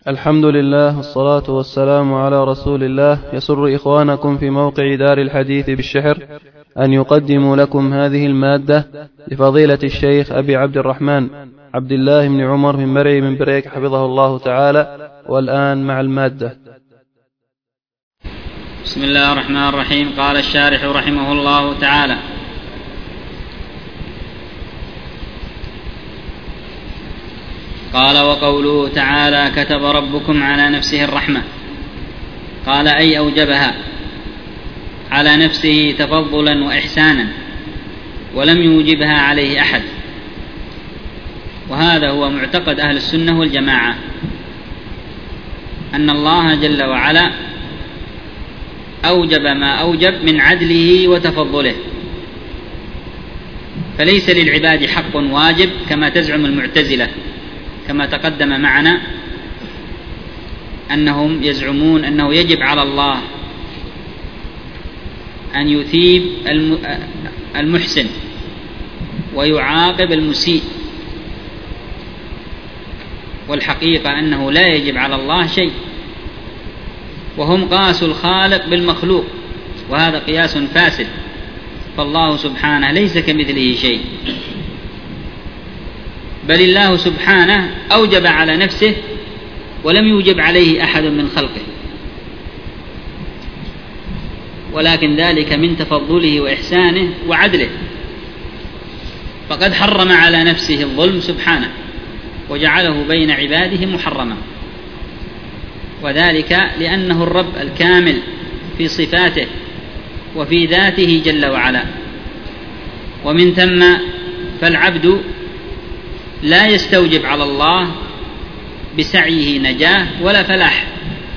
الحمد لله والصلاة والسلام على رسول الله. يسر إخوانكم في موقع دار الحديث بالشحر أن يقدموا لكم هذه المادة لفضيلة الشيخ أبي عبد الرحمن عبد الله بن عمر بن مرعي من بريك حفظه الله تعالى. والآن مع المادة. بسم الله الرحمن الرحيم. قال الشارح رحمه الله تعالى: قال: وقوله تعالى: كتب ربكم على نفسه الرحمة. قال: أي أوجبها على نفسه تفضلا وإحسانا، ولم يوجبها عليه أحد. وهذا هو معتقد أهل السنة والجماعة، أن الله جل وعلا أوجب ما أوجب من عدله وتفضله، فليس للعباد حق واجب كما تزعم المعتزلة، كما تقدم معنا أنهم يزعمون أنه يجب على الله أن يثيب المحسن ويعاقب المسيء، والحقيقة أنه لا يجب على الله شيء، وهم قاسوا الخالق بالمخلوق، وهذا قياس فاسد، فالله سبحانه ليس كمثله شيء، بل الله سبحانه أوجب على نفسه ولم يوجب عليه أحد من خلقه، ولكن ذلك من تفضله وإحسانه وعدله، فقد حرم على نفسه الظلم سبحانه وجعله بين عباده محرما، وذلك لأنه الرب الكامل في صفاته وفي ذاته جل وعلا، ومن ثم فالعبد لا يستوجب على الله بسعيه نجاة ولا فلاح،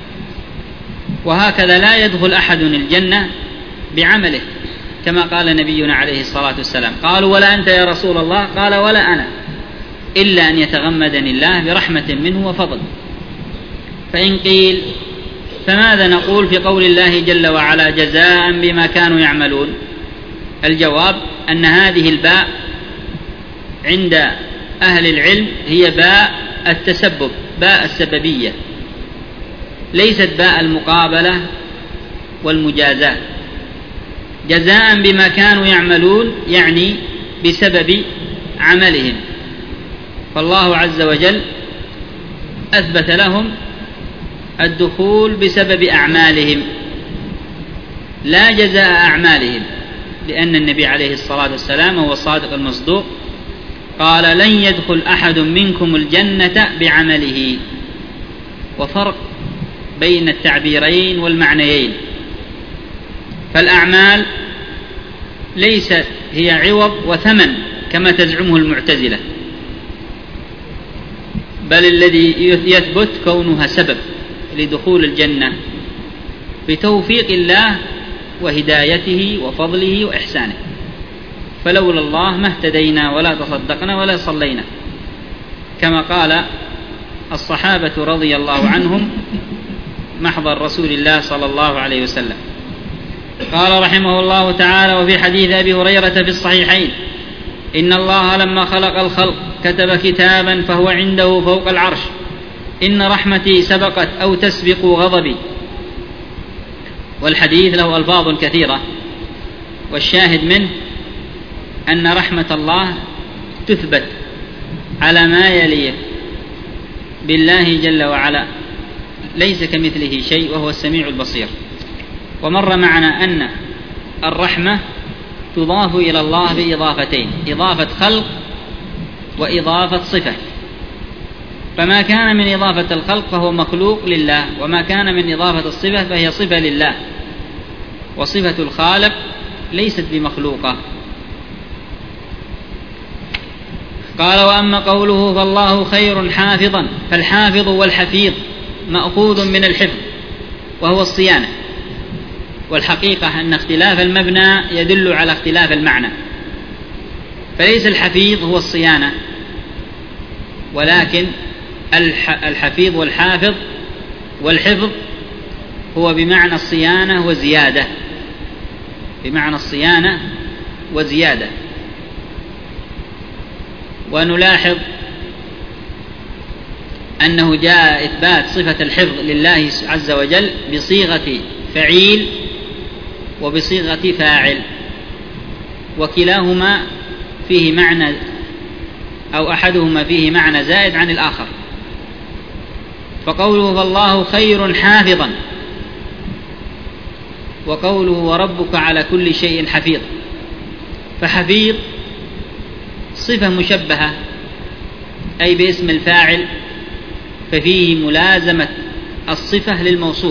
وهكذا لا يدخل أحد الجنة بعمله، كما قال نبينا عليه الصلاة والسلام: قالوا: ولا أنت يا رسول الله؟ قال: ولا أنا، إلا أن يتغمدني الله برحمة منه وفضل. فإن قيل: فماذا نقول في قول الله جل وعلا: جزاء بما كانوا يعملون؟ الجواب أن هذه الباء عند أهل العلم هي باء التسبب، باء السببية، ليست باء المقابلة والمجازاة. جزاء بما كانوا يعملون يعني بسبب عملهم، فالله عز وجل أثبت لهم الدخول بسبب أعمالهم لا جزاء أعمالهم، لأن النبي عليه الصلاة والسلام هو الصادق المصدوق قال: لن يدخل أحد منكم الجنة بعمله. وفرق بين التعبيرين والمعنيين، فالأعمال ليست هي عوض وثمن كما تزعمه المعتزلة، بل الذي يثبت كونها سبب لدخول الجنة بتوفيق الله وهدايته وفضله وإحسانه، فلولا الله ما اهتدينا ولا تصدقنا ولا صلينا، كما قال الصحابة رضي الله عنهم محضر رسول الله صلى الله عليه وسلم. قال رحمه الله تعالى: وفي حديث أبي هريرة في الصحيحين: إن الله لما خلق الخلق كتب كتابا فهو عنده فوق العرش: إن رحمتي سبقت أو تسبق غضبي. والحديث له ألفاظ كثيرة، والشاهد منه أن رحمة الله تثبت على ما يليه بالله جل وعلا، ليس كمثله شيء وهو السميع البصير. ومر معنا أن الرحمة تضاف إلى الله بإضافتين: إضافة خلق وإضافة صفة، فما كان من إضافة الخلق فهو مخلوق لله، وما كان من إضافة الصفة فهي صفة لله، وصفة الخالق ليست بمخلوقة. قال: وأما قوله: فالله خير حافظا، فالحافظ والحفيظ مأخوذ من الحفظ وهو الصيانة، والحقيقة أن اختلاف المبنى يدل على اختلاف المعنى، فليس الحفيظ هو الصيانة، ولكن الحفيظ والحافظ والحفظ هو بمعنى الصيانة وزيادة، بمعنى الصيانة وزيادة. ونلاحظ أنه جاء إثبات صفة الحفظ لله عز وجل بصيغة فعيل وبصيغة فاعل، وكلاهما فيه معنى أو أحدهما فيه معنى زائد عن الآخر. فقوله فالله خير حافظا، وقوله وربك على كل شيء حفيظ، فحفيظ صفة مشبهة أي باسم الفاعل، ففيه ملازمة الصفة للموصوف،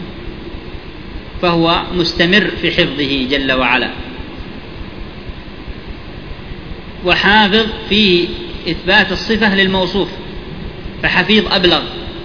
فهو مستمر في حفظه جل وعلا. وحافظ فيه إثبات الصفة للموصوف، فحفيظ أبلغ.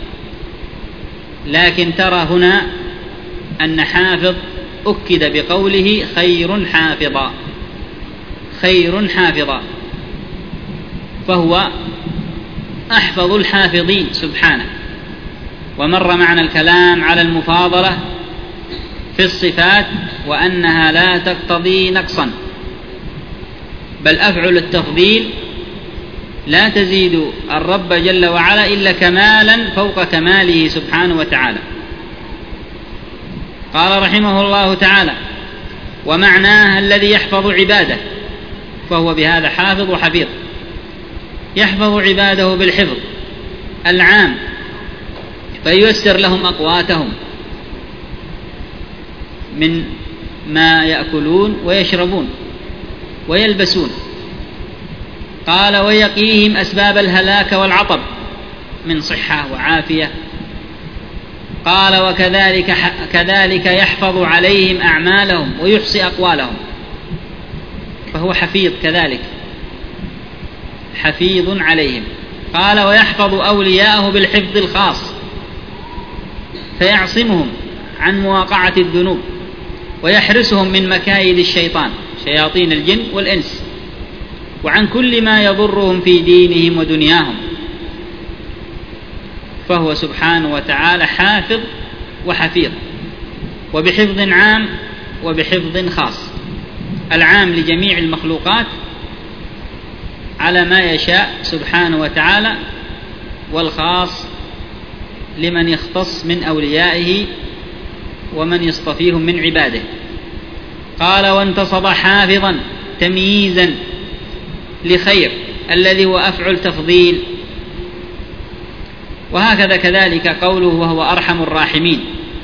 لكن ترى هنا أن حافظ أكد بقوله خير حافظا، خير حافظا، فهو أحفظ الحافظين سبحانه. ومر معنا الكلام على المفاضلة في الصفات وأنها لا تقتضي نقصا، بل أفعل التفضيل لا تزيد الرب جل وعلا إلا كمالا فوق كماله سبحانه وتعالى. قال رحمه الله تعالى: ومعناه الذي يحفظ عباده، فهو بهذا حافظ وحفيظ، يحفظ عباده بالحفظ العام، فييسر لهم أقواتهم من ما يأكلون ويشربون ويلبسون. قال: ويقيهم أسباب الهلاك والعطب من صحة وعافية. قال: وكذلك يحفظ عليهم أعمالهم ويحصي أقوالهم، فهو حفيظ كذلك، حفيظ عليهم. قال: ويحفظ أولياءه بالحفظ الخاص، فيعصمهم عن مواقعة الذنوب، ويحرسهم من مكايد الشيطان شياطين الجن والإنس، وعن كل ما يضرهم في دينهم ودنياهم. فهو سبحانه وتعالى حافظ وحفيظ، وبحفظ عام وبحفظ خاص. العام لجميع المخلوقات على ما يشاء سبحانه وتعالى، والخاص لمن يختص من أوليائه ومن يصطفيهم من عباده. قال: وانتصب حافظا تمييزا لخير الذي هو أفعل تفضيل. وهكذا كذلك قوله وهو أرحم الراحمين،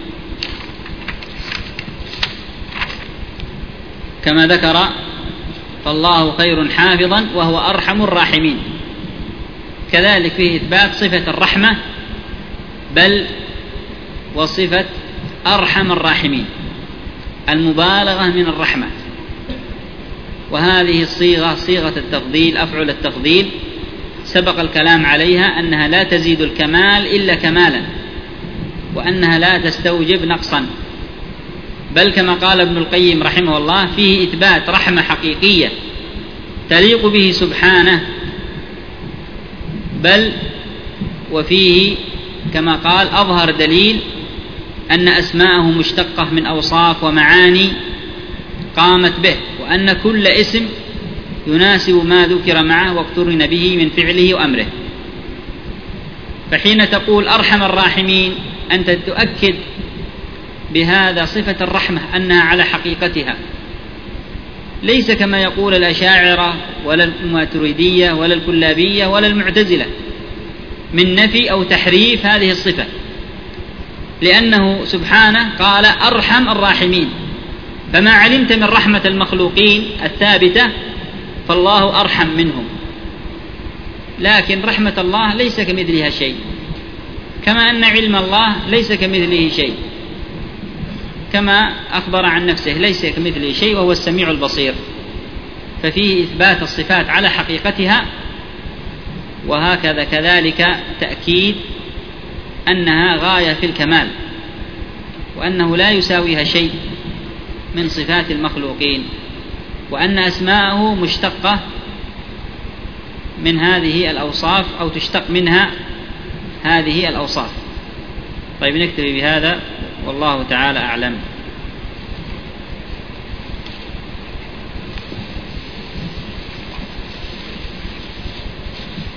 كما ذكر فالله خير حافظا وهو أرحم الراحمين، كذلك فيه إثبات صفة الرحمة، بل وصفة أرحم الراحمين، المبالغة من الرحمة. وهذه الصيغة صيغة التفضيل، أفعل التفضيل، سبق الكلام عليها أنها لا تزيد الكمال إلا كمالا، وأنها لا تستوجب نقصا، بل كما قال ابن القيم رحمه الله فيه إثبات رحمة حقيقية تليق به سبحانه، بل وفيه كما قال أظهر دليل أن أسماءه مشتقة من أوصاف ومعاني قامت به، وأن كل اسم يناسب ما ذكر معه واقترن به من فعله وأمره. فحين تقول أرحم الراحمين أنت تؤكد بهذا صفة الرحمة أنها على حقيقتها، ليس كما يقول الأشاعرة ولا الماتريدية ولا الكلابية ولا المعتزلة من نفي أو تحريف هذه الصفة، لأنه سبحانه قال أرحم الراحمين، فما علمت من رحمة المخلوقين الثابتة فالله أرحم منهم. لكن رحمة الله ليس كمثلها شيء، كما أن علم الله ليس كمثله شيء، كما أخبر عن نفسه ليس كمثله شيء وهو السميع البصير. ففيه إثبات الصفات على حقيقتها، وهكذا كذلك تأكيد أنها غاية في الكمال، وأنه لا يساويها شيء من صفات المخلوقين، وأن أسماءه مشتقة من هذه الأوصاف أو تشتق منها هذه الأوصاف. طيب نكتفي بهذا، والله تعالى أعلم.